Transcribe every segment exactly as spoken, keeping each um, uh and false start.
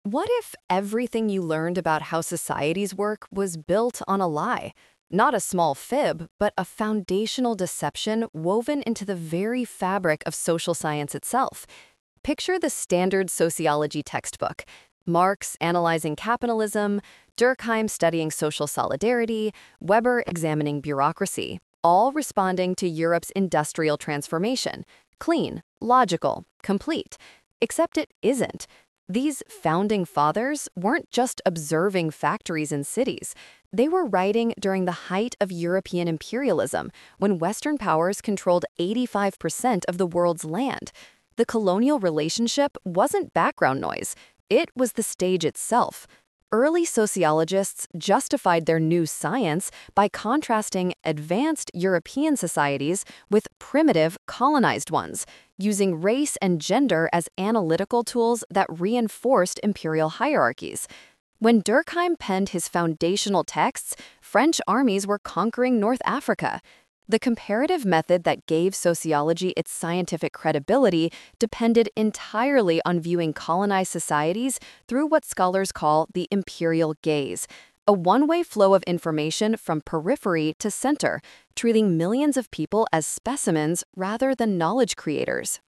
What if everything you learned about how societies work was built on a lie? Not a small fib, but a foundational deception woven into the very fabric of social science itself. Picture the standard sociology textbook. Marx analyzing capitalism, Durkheim studying social solidarity, Weber examining bureaucracy, all responding to Europe's industrial transformation. Clean, logical, complete. Except it isn't. These founding fathers weren't just observing factories and cities. They were writing during the height of European imperialism, when Western powers controlled eighty-five percent of the world's land. The colonial relationship wasn't background noise. It was the stage itself. Early sociologists justified their new science by contrasting advanced European societies with primitive, colonized ones, using race and gender as analytical tools that reinforced imperial hierarchies. When Durkheim penned his foundational texts, French armies were conquering North Africa. The comparative method that gave sociology its scientific credibility depended entirely on viewing colonized societies through what scholars call the imperial gaze, a one-way flow of information from periphery to center, treating millions of people as specimens rather than knowledge creators.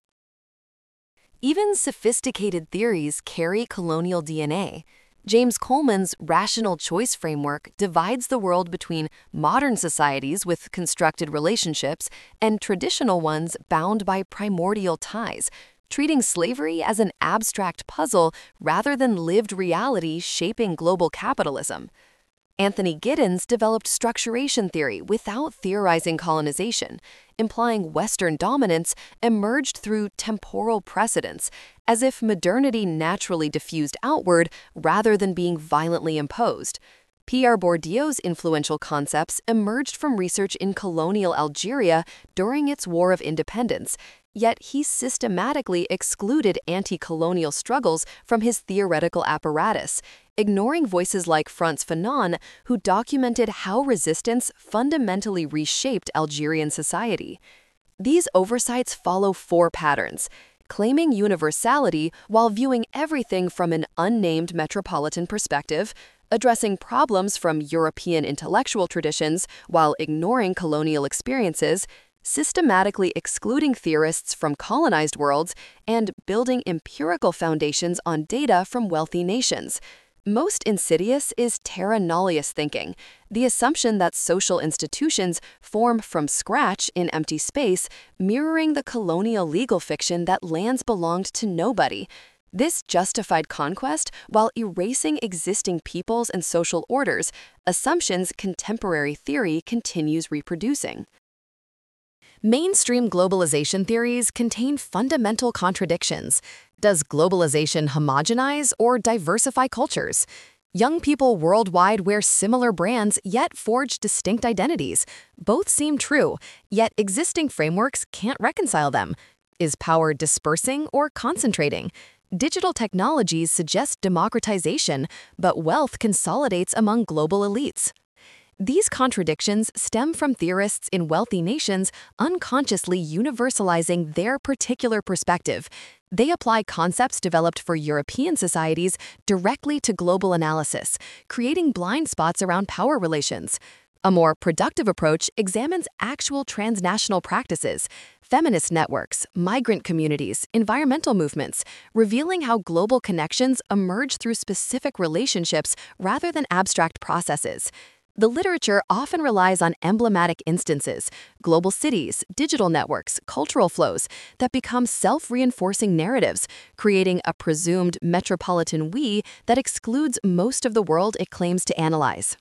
Even sophisticated theories carry colonial D N A. James Coleman's rational choice framework divides the world between modern societies with constructed relationships and traditional ones bound by primordial ties, treating slavery as an abstract puzzle rather than lived reality shaping global capitalism. Anthony Giddens developed structuration theory without theorizing colonization, implying Western dominance emerged through temporal precedents, as if modernity naturally diffused outward rather than being violently imposed. Pierre Bourdieu's influential concepts emerged from research in colonial Algeria during its War of Independence, yet he systematically excluded anti-colonial struggles from his theoretical apparatus, ignoring voices like Frantz Fanon, who documented how resistance fundamentally reshaped Algerian society. These oversights follow four patterns: claiming universality while viewing everything from an unnamed metropolitan perspective, addressing problems from European intellectual traditions while ignoring colonial experiences, systematically excluding theorists from colonized worlds, and building empirical foundations on data from wealthy nations. Most insidious is terra nullius thinking, the assumption that social institutions form from scratch in empty space, mirroring the colonial legal fiction that lands belonged to nobody. This justified conquest while erasing existing peoples and social orders, assumptions contemporary theory continues reproducing. Mainstream globalization theories contain fundamental contradictions. Does globalization homogenize or diversify cultures? Young people worldwide wear similar brands yet forge distinct identities. Both seem true, yet existing frameworks can't reconcile them. Is power dispersing or concentrating? Digital technologies suggest democratization, but wealth consolidates among global elites. These contradictions stem from theorists in wealthy nations unconsciously universalizing their particular perspective. They apply concepts developed for European societies directly to global analysis, creating blind spots around power relations. A more productive approach examines actual transnational practices, feminist networks, migrant communities, environmental movements, revealing how global connections emerge through specific relationships rather than abstract processes. The literature often relies on emblematic instances, global cities, digital networks, cultural flows that become self-reinforcing narratives, creating a presumed metropolitan we that excludes most of the world it claims to analyze.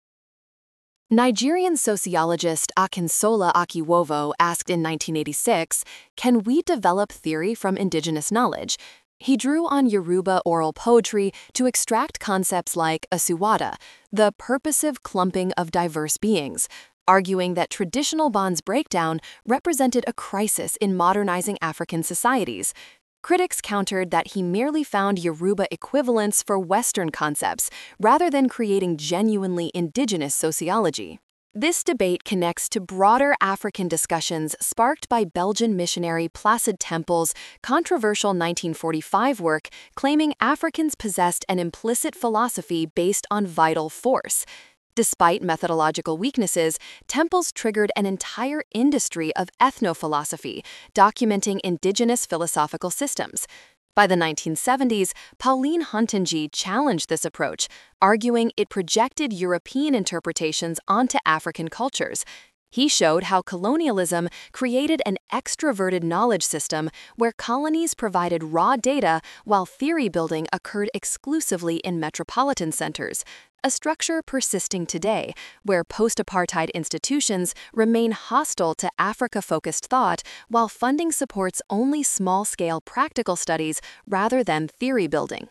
Nigerian sociologist Akinsola Akiwovo asked in nineteen eighty-six, "Can we develop theory from indigenous knowledge?" He drew on Yoruba oral poetry to extract concepts like asuwada, the purposive clumping of diverse beings, arguing that traditional bonds breakdown represented a crisis in modernizing African societies. Critics countered that he merely found Yoruba equivalents for Western concepts rather than creating genuinely indigenous sociology. This debate connects to broader African discussions sparked by Belgian missionary Placide Tempel's controversial nineteen forty-five work claiming Africans possessed an implicit philosophy based on vital force. Despite methodological weaknesses, Tempel's triggered an entire industry of ethnophilosophy, documenting indigenous philosophical systems. By the nineteen seventies, Pauline Huntingji challenged this approach, arguing it projected European interpretations onto African cultures. He showed how colonialism created an extroverted knowledge system where colonies provided raw data while theory building occurred exclusively in metropolitan centers, a structure persisting today, where post-apartheid institutions remain hostile to Africa-focused thought while funding supports only small-scale practical studies rather than theory building.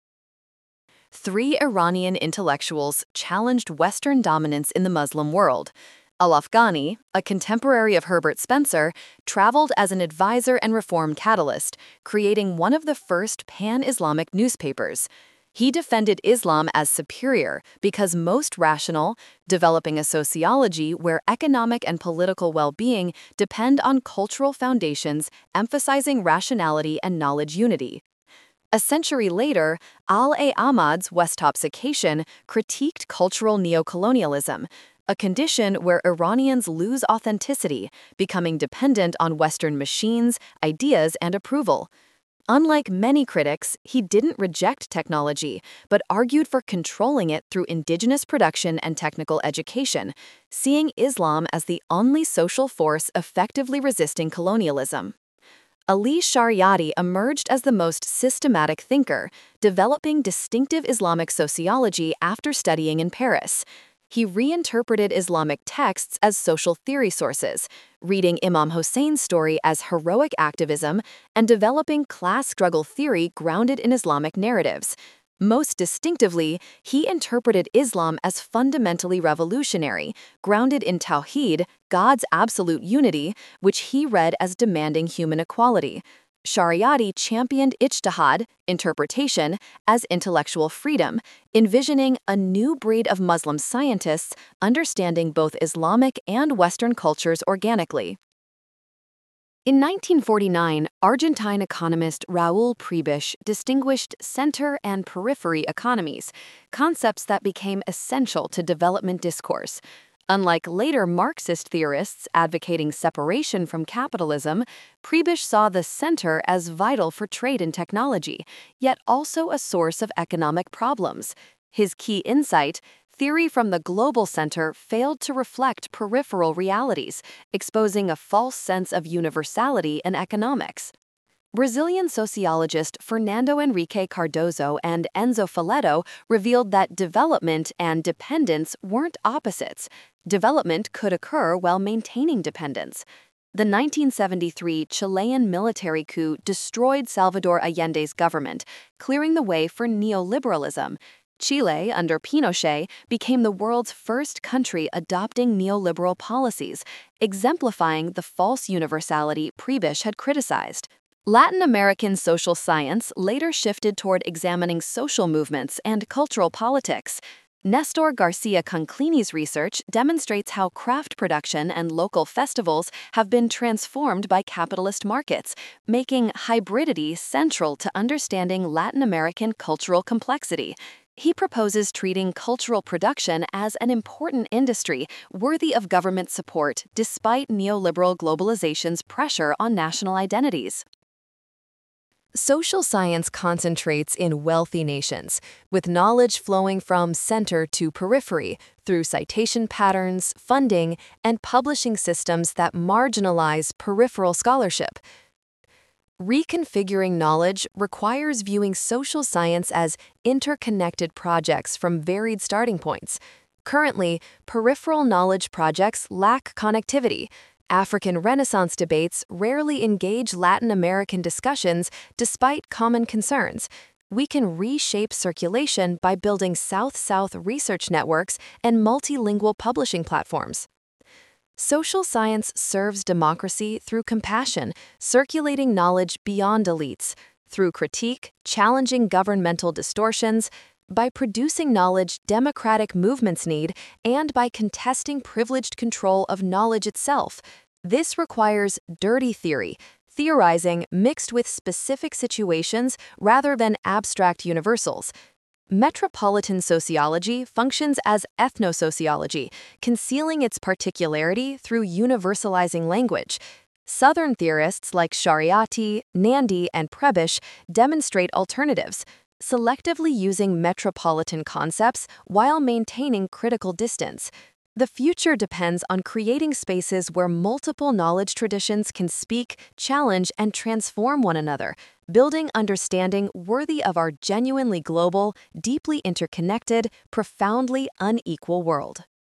Three Iranian intellectuals challenged Western dominance in the Muslim world. Al-Afghani, a contemporary of Herbert Spencer, traveled as an advisor and reform catalyst, creating one of the first pan-Islamic newspapers. He defended Islam as superior because most rational, developing a sociology where economic and political well-being depend on cultural foundations, emphasizing rationality and knowledge unity. A century later, Al-Ahmad's Westopsication critiqued cultural neocolonialism, a condition where Iranians lose authenticity, becoming dependent on Western machines, ideas, and approval. Unlike many critics, he didn't reject technology, but argued for controlling it through indigenous production and technical education, seeing Islam as the only social force effectively resisting colonialism. Ali Shariati emerged as the most systematic thinker, developing distinctive Islamic sociology after studying in Paris. He reinterpreted Islamic texts as social theory sources, reading Imam Hussein's story as heroic activism and developing class struggle theory grounded in Islamic narratives. Most distinctively, he interpreted Islam as fundamentally revolutionary, grounded in Tawhid, God's absolute unity, which he read as demanding human equality. Shariati championed ijtihad, interpretation, as intellectual freedom, envisioning a new breed of Muslim scientists understanding both Islamic and Western cultures organically. In nineteen forty-nine, Argentine economist Raúl Prebisch distinguished center and periphery economies, concepts that became essential to development discourse. Unlike later Marxist theorists advocating separation from capitalism, Prebisch saw the center as vital for trade and technology, yet also a source of economic problems. His key insight, theory from the global center, failed to reflect peripheral realities, exposing a false sense of universality in economics. Brazilian sociologist Fernando Henrique Cardoso and Enzo Filetto revealed that development and dependence weren't opposites. Development could occur while maintaining dependence. The nineteen seventy-three Chilean military coup destroyed Salvador Allende's government, clearing the way for neoliberalism. Chile, under Pinochet, became the world's first country adopting neoliberal policies, exemplifying the false universality Prebisch had criticized. Latin American social science later shifted toward examining social movements and cultural politics. Nestor Garcia Conclini's research demonstrates how craft production and local festivals have been transformed by capitalist markets, making hybridity central to understanding Latin American cultural complexity. He proposes treating cultural production as an important industry worthy of government support despite neoliberal globalization's pressure on national identities. Social science concentrates in wealthy nations, with knowledge flowing from center to periphery through citation patterns, funding, and publishing systems that marginalize peripheral scholarship. Reconfiguring knowledge requires viewing social science as interconnected projects from varied starting points. Currently, peripheral knowledge projects lack connectivity. African Renaissance debates rarely engage Latin American discussions despite common concerns. We can reshape circulation by building South-South research networks and multilingual publishing platforms. Social science serves democracy through compassion, circulating knowledge beyond elites, through critique, challenging governmental distortions, by producing knowledge democratic movements need and by contesting privileged control of knowledge itself. This requires dirty theory, theorizing mixed with specific situations rather than abstract universals. Metropolitan sociology functions as ethnosociology, concealing its particularity through universalizing language. Southern theorists like Shariati, Nandi, and Prebish demonstrate alternatives, selectively using metropolitan concepts while maintaining critical distance. The future depends on creating spaces where multiple knowledge traditions can speak, challenge, and transform one another, building understanding worthy of our genuinely global, deeply interconnected, profoundly unequal world.